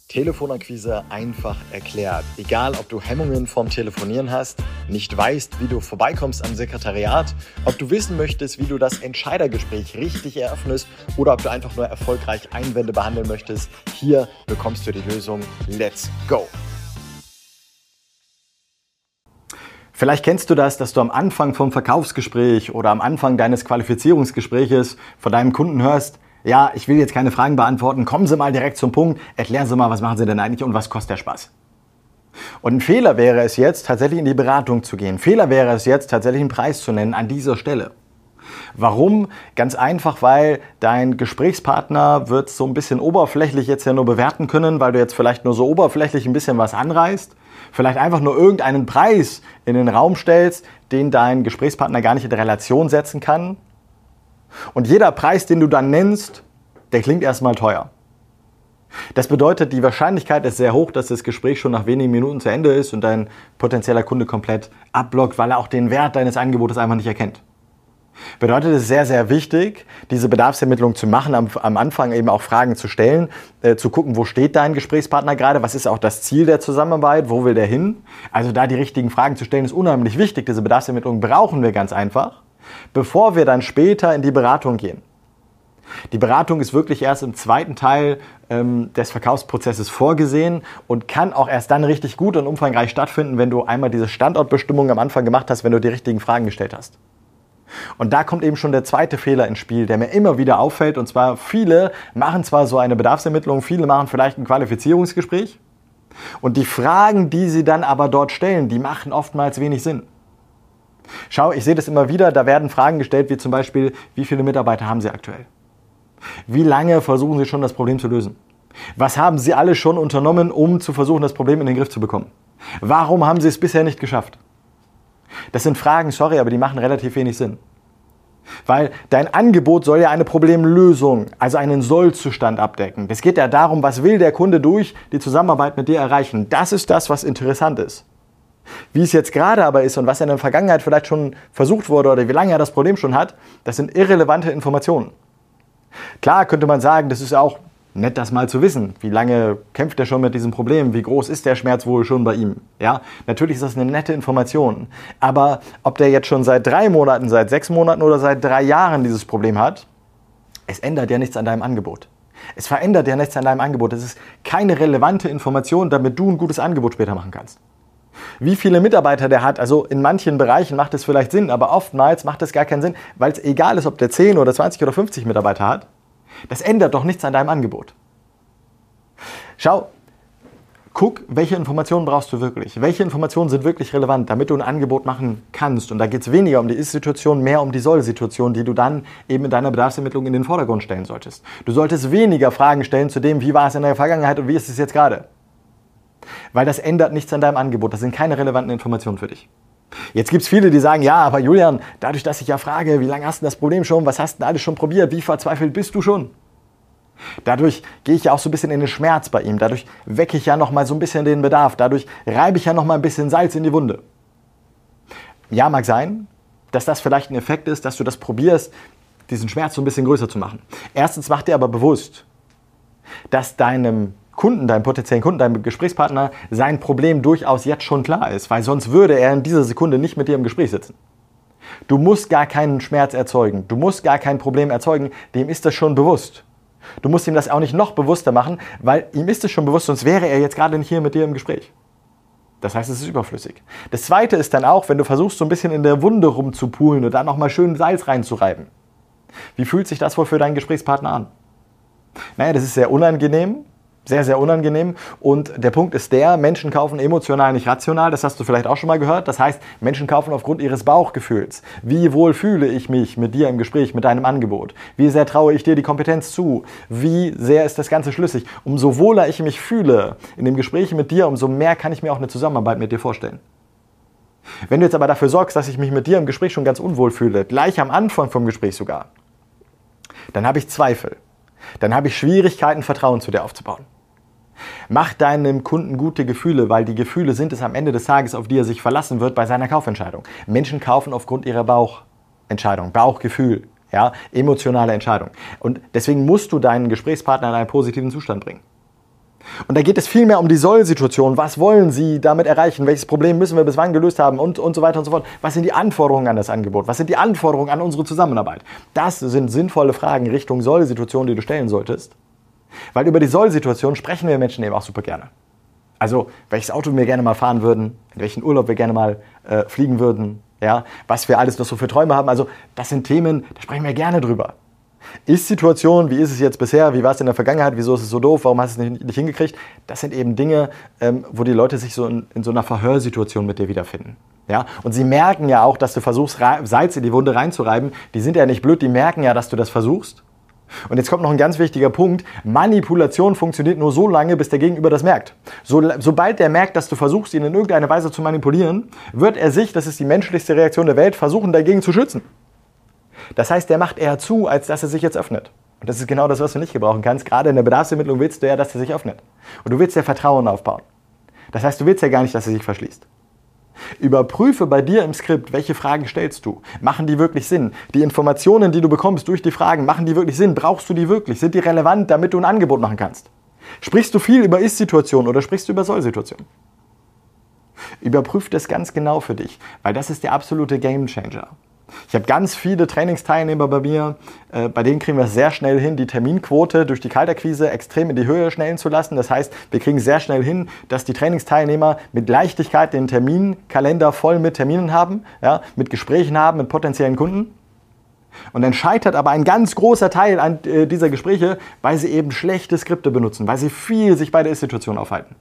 Telefonakquise einfach erklärt. Egal, ob du Hemmungen vom Telefonieren hast, nicht weißt, wie du vorbeikommst am Sekretariat, ob du wissen möchtest, wie du das Entscheidergespräch richtig eröffnest oder ob du einfach nur erfolgreich Einwände behandeln möchtest, hier bekommst du die Lösung. Let's go! Vielleicht kennst du das, dass du am Anfang vom Verkaufsgespräch oder am Anfang deines Qualifizierungsgespräches von deinem Kunden hörst: Ja, ich will jetzt keine Fragen beantworten, kommen Sie mal direkt zum Punkt, erklären Sie mal, was machen Sie denn eigentlich und was kostet der Spaß? Und ein Fehler wäre es jetzt, tatsächlich in die Beratung zu gehen. Fehler wäre es jetzt, tatsächlich einen Preis zu nennen an dieser Stelle. Warum? Ganz einfach, weil dein Gesprächspartner wird so ein bisschen oberflächlich jetzt ja nur bewerten können, weil du jetzt vielleicht nur so oberflächlich ein bisschen was anreißt. Vielleicht einfach nur irgendeinen Preis in den Raum stellst, den dein Gesprächspartner gar nicht in Relation setzen kann. Und jeder Preis, den du dann nennst, der klingt erstmal teuer. Das bedeutet, die Wahrscheinlichkeit ist sehr hoch, dass das Gespräch schon nach wenigen Minuten zu Ende ist und dein potenzieller Kunde komplett abblockt, weil er auch den Wert deines Angebotes einfach nicht erkennt. Bedeutet, es ist sehr, sehr wichtig, diese Bedarfsermittlung zu machen, am Anfang eben auch Fragen zu stellen, zu gucken, wo steht dein Gesprächspartner gerade, was ist auch das Ziel der Zusammenarbeit, wo will der hin? Also da die richtigen Fragen zu stellen, ist unheimlich wichtig. Diese Bedarfsermittlung brauchen wir ganz einfach, bevor wir dann später in die Beratung gehen. Die Beratung ist wirklich erst im zweiten Teil des Verkaufsprozesses vorgesehen und kann auch erst dann richtig gut und umfangreich stattfinden, wenn du einmal diese Standortbestimmung am Anfang gemacht hast, wenn du die richtigen Fragen gestellt hast. Und da kommt eben schon der zweite Fehler ins Spiel, der mir immer wieder auffällt. Und zwar, viele machen zwar so eine Bedarfsermittlung, viele machen vielleicht ein Qualifizierungsgespräch. Und die Fragen, die sie dann aber dort stellen, die machen oftmals wenig Sinn. Schau, ich sehe das immer wieder, da werden Fragen gestellt, wie zum Beispiel: Wie viele Mitarbeiter haben Sie aktuell? Wie lange versuchen Sie schon, das Problem zu lösen? Was haben Sie alle schon unternommen, um zu versuchen, das Problem in den Griff zu bekommen? Warum haben Sie es bisher nicht geschafft? Das sind Fragen, sorry, aber die machen relativ wenig Sinn. Weil dein Angebot soll ja eine Problemlösung, also einen Soll-Zustand abdecken. Es geht ja darum, was will der Kunde durch die Zusammenarbeit mit dir erreichen. Das ist das, was interessant ist. Wie es jetzt gerade aber ist und was in der Vergangenheit vielleicht schon versucht wurde oder wie lange er das Problem schon hat, das sind irrelevante Informationen. Klar könnte man sagen, das ist ja auch nett, das mal zu wissen. Wie lange kämpft er schon mit diesem Problem? Wie groß ist der Schmerz wohl schon bei ihm? Ja, natürlich ist das eine nette Information. Aber ob der jetzt schon seit 3 Monaten, seit 6 Monaten oder seit 3 Jahren dieses Problem hat, es ändert ja nichts an deinem Angebot. Es verändert ja nichts an deinem Angebot. Es ist keine relevante Information, damit du ein gutes Angebot später machen kannst. Wie viele Mitarbeiter der hat, also in manchen Bereichen macht es vielleicht Sinn, aber oftmals macht es gar keinen Sinn, weil es egal ist, ob der 10 oder 20 oder 50 Mitarbeiter hat. Das ändert doch nichts an deinem Angebot. Schau, guck, welche Informationen brauchst du wirklich? Welche Informationen sind wirklich relevant, damit du ein Angebot machen kannst? Und da geht es weniger um die Ist-Situation, mehr um die Soll-Situation, die du dann eben in deiner Bedarfsermittlung in den Vordergrund stellen solltest. Du solltest weniger Fragen stellen zu dem, wie war es in der Vergangenheit und wie ist es jetzt gerade. Weil das ändert nichts an deinem Angebot. Das sind keine relevanten Informationen für dich. Jetzt gibt es viele, die sagen: Ja, aber Julian, dadurch, dass ich ja frage, wie lange hast du das Problem schon, was hast du denn alles schon probiert, wie verzweifelt bist du schon? Dadurch gehe ich ja auch so ein bisschen in den Schmerz bei ihm, dadurch wecke ich ja noch mal so ein bisschen den Bedarf, dadurch reibe ich ja noch mal ein bisschen Salz in die Wunde. Ja, mag sein, dass das vielleicht ein Effekt ist, dass du das probierst, diesen Schmerz so ein bisschen größer zu machen. Erstens mach dir aber bewusst, dass deinem Kunden, deinem potenziellen Kunden, deinem Gesprächspartner sein Problem durchaus jetzt schon klar ist, weil sonst würde er in dieser Sekunde nicht mit dir im Gespräch sitzen. Du musst gar keinen Schmerz erzeugen, du musst gar kein Problem erzeugen, dem ist das schon bewusst. Du musst ihm das auch nicht noch bewusster machen, weil ihm ist es schon bewusst, sonst wäre er jetzt gerade nicht hier mit dir im Gespräch. Das heißt, es ist überflüssig. Das Zweite ist dann auch, wenn du versuchst, so ein bisschen in der Wunde rumzupulen und da nochmal schön Salz reinzureiben. Wie fühlt sich das wohl für deinen Gesprächspartner an? Naja, das ist sehr unangenehm. Sehr, sehr unangenehm. Und der Punkt ist der: Menschen kaufen emotional, nicht rational. Das hast du vielleicht auch schon mal gehört. Das heißt, Menschen kaufen aufgrund ihres Bauchgefühls. Wie wohl fühle ich mich mit dir im Gespräch, mit deinem Angebot? Wie sehr traue ich dir die Kompetenz zu? Wie sehr ist das Ganze schlüssig? Umso wohler ich mich fühle in dem Gespräch mit dir, umso mehr kann ich mir auch eine Zusammenarbeit mit dir vorstellen. Wenn du jetzt aber dafür sorgst, dass ich mich mit dir im Gespräch schon ganz unwohl fühle, gleich am Anfang vom Gespräch sogar, dann habe ich Zweifel. Dann habe ich Schwierigkeiten, Vertrauen zu dir aufzubauen. Mach deinem Kunden gute Gefühle, weil die Gefühle sind es am Ende des Tages, auf die er sich verlassen wird bei seiner Kaufentscheidung. Menschen kaufen aufgrund ihrer Bauchentscheidung, Bauchgefühl, ja, emotionale Entscheidung. Und deswegen musst du deinen Gesprächspartner in einen positiven Zustand bringen. Und da geht es viel mehr um die Soll-Situation. Was wollen Sie damit erreichen? Welches Problem müssen wir bis wann gelöst haben? Und so weiter und so fort. Was sind die Anforderungen an das Angebot? Was sind die Anforderungen an unsere Zusammenarbeit? Das sind sinnvolle Fragen Richtung Soll-Situation, die du stellen solltest. Weil über die Soll-Situation sprechen wir Menschen eben auch super gerne. Also, welches Auto wir gerne mal fahren würden, in welchen Urlaub wir gerne mal fliegen würden, ja, was wir alles noch so für Träume haben. Also, das sind Themen, da sprechen wir gerne drüber. Ist-Situation, wie ist es jetzt bisher, wie war es in der Vergangenheit, wieso ist es so doof, warum hast du es nicht hingekriegt? Das sind eben Dinge, wo die Leute sich so in so einer Verhörsituation mit dir wiederfinden. Ja? Und sie merken ja auch, dass du versuchst, Salz in die Wunde reinzureiben. Die sind ja nicht blöd, die merken ja, dass du das versuchst. Und jetzt kommt noch ein ganz wichtiger Punkt. Manipulation funktioniert nur so lange, bis der Gegenüber das merkt. Sobald der merkt, dass du versuchst, ihn in irgendeiner Weise zu manipulieren, wird er sich, das ist die menschlichste Reaktion der Welt, versuchen, dagegen zu schützen. Das heißt, der macht eher zu, als dass er sich jetzt öffnet. Und das ist genau das, was du nicht gebrauchen kannst. Gerade in der Bedarfsermittlung willst du ja, dass er sich öffnet. Und du willst ja Vertrauen aufbauen. Das heißt, du willst ja gar nicht, dass er sich verschließt. Überprüfe bei dir im Skript, welche Fragen stellst du. Machen die wirklich Sinn? Die Informationen, die du bekommst durch die Fragen, machen die wirklich Sinn? Brauchst du die wirklich? Sind die relevant, damit du ein Angebot machen kannst? Sprichst du viel über Ist-Situationen oder sprichst du über Soll-Situationen? Überprüf das ganz genau für dich, weil das ist der absolute Gamechanger. Ich habe ganz viele Trainingsteilnehmer bei mir, bei denen kriegen wir es sehr schnell hin, die Terminquote durch die Kaltakquise extrem in die Höhe schnellen zu lassen. Das heißt, wir kriegen sehr schnell hin, dass die Trainingsteilnehmer mit Leichtigkeit den Terminkalender voll mit Terminen haben, ja, mit Gesprächen haben, mit potenziellen Kunden. Und dann scheitert aber ein ganz großer Teil an dieser Gespräche, weil sie eben schlechte Skripte benutzen, weil sie viel sich bei der Ist-Situation aufhalten.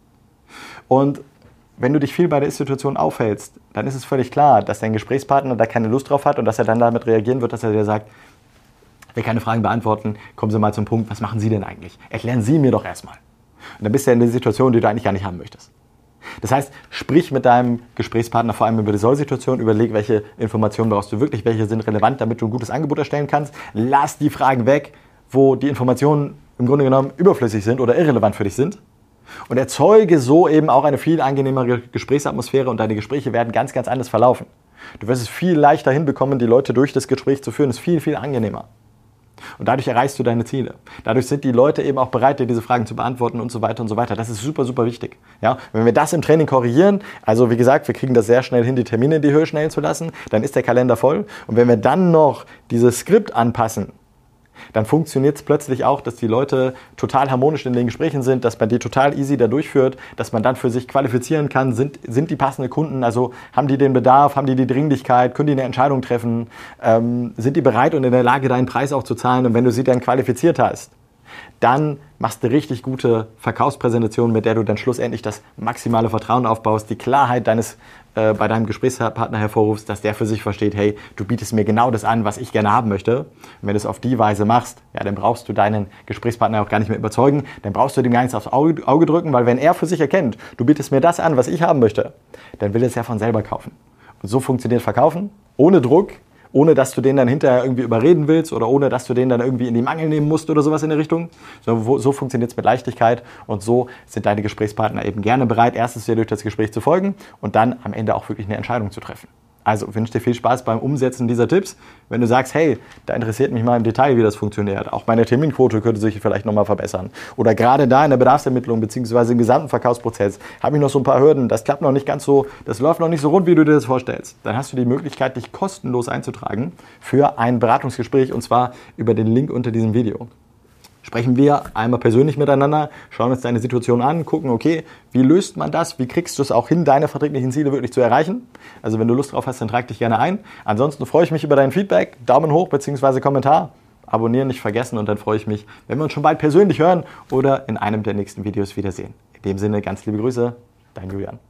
Und wenn du dich viel bei der Ist-Situation aufhältst, dann ist es völlig klar, dass dein Gesprächspartner da keine Lust drauf hat und dass er dann damit reagieren wird, dass er dir sagt, ich will keine Fragen beantworten, kommen Sie mal zum Punkt, was machen Sie denn eigentlich? Erklären Sie mir doch erstmal. Und dann bist du ja in der Situation, die du eigentlich gar nicht haben möchtest. Das heißt, sprich mit deinem Gesprächspartner vor allem über die Soll-Situation, überleg, welche Informationen brauchst du wirklich, welche sind relevant, damit du ein gutes Angebot erstellen kannst. Lass die Fragen weg, wo die Informationen im Grunde genommen überflüssig sind oder irrelevant für dich sind. Und erzeuge so eben auch eine viel angenehmere Gesprächsatmosphäre und deine Gespräche werden ganz, ganz anders verlaufen. Du wirst es viel leichter hinbekommen, die Leute durch das Gespräch zu führen. Das ist viel, viel angenehmer. Und dadurch erreichst du deine Ziele. Dadurch sind die Leute eben auch bereit, dir diese Fragen zu beantworten und so weiter und so weiter. Das ist super, super wichtig. Ja? Wenn wir das im Training korrigieren, also wie gesagt, wir kriegen das sehr schnell hin, die Termine in die Höhe schnellen zu lassen, dann ist der Kalender voll. Und wenn wir dann noch dieses Skript anpassen, dann funktioniert es plötzlich auch, dass die Leute total harmonisch in den Gesprächen sind, dass man die total easy da durchführt, dass man dann für sich qualifizieren kann, sind die passende Kunden, also haben die den Bedarf, haben die Dringlichkeit, können die eine Entscheidung treffen, sind die bereit und in der Lage, deinen Preis auch zu zahlen und wenn du sie dann qualifiziert hast, dann machst du eine richtig gute Verkaufspräsentation, mit der du dann schlussendlich das maximale Vertrauen aufbaust, die Klarheit bei deinem Gesprächspartner hervorrufst, dass der für sich versteht, hey, du bietest mir genau das an, was ich gerne haben möchte. Und wenn du es auf die Weise machst, ja, dann brauchst du deinen Gesprächspartner auch gar nicht mehr überzeugen, dann brauchst du dem gar nichts aufs Auge drücken, weil wenn er für sich erkennt, du bietest mir das an, was ich haben möchte, dann will er es ja von selber kaufen. Und so funktioniert Verkaufen, ohne Druck, ohne dass du den dann hinterher irgendwie überreden willst oder ohne dass du den dann irgendwie in die Mangel nehmen musst oder sowas in der Richtung. So funktioniert es mit Leichtigkeit und so sind deine Gesprächspartner eben gerne bereit, erstens dir durch das Gespräch zu folgen und dann am Ende auch wirklich eine Entscheidung zu treffen. Also wünsche dir viel Spaß beim Umsetzen dieser Tipps. Wenn du sagst, hey, da interessiert mich mal im Detail, wie das funktioniert. Auch meine Terminquote könnte sich vielleicht nochmal verbessern. Oder gerade da in der Bedarfsermittlung bzw. im gesamten Verkaufsprozess habe ich noch so ein paar Hürden. Das klappt noch nicht ganz so, das läuft noch nicht so rund, wie du dir das vorstellst. Dann hast du die Möglichkeit, dich kostenlos einzutragen für ein Beratungsgespräch und zwar über den Link unter diesem Video. Sprechen wir einmal persönlich miteinander, schauen uns deine Situation an, gucken, okay, wie löst man das, wie kriegst du es auch hin, deine vertrieblichen Ziele wirklich zu erreichen. Also wenn du Lust drauf hast, dann trag dich gerne ein. Ansonsten freue ich mich über dein Feedback, Daumen hoch bzw. Kommentar, abonnieren nicht vergessen und dann freue ich mich, wenn wir uns schon bald persönlich hören oder in einem der nächsten Videos wiedersehen. In dem Sinne, ganz liebe Grüße, dein Julian.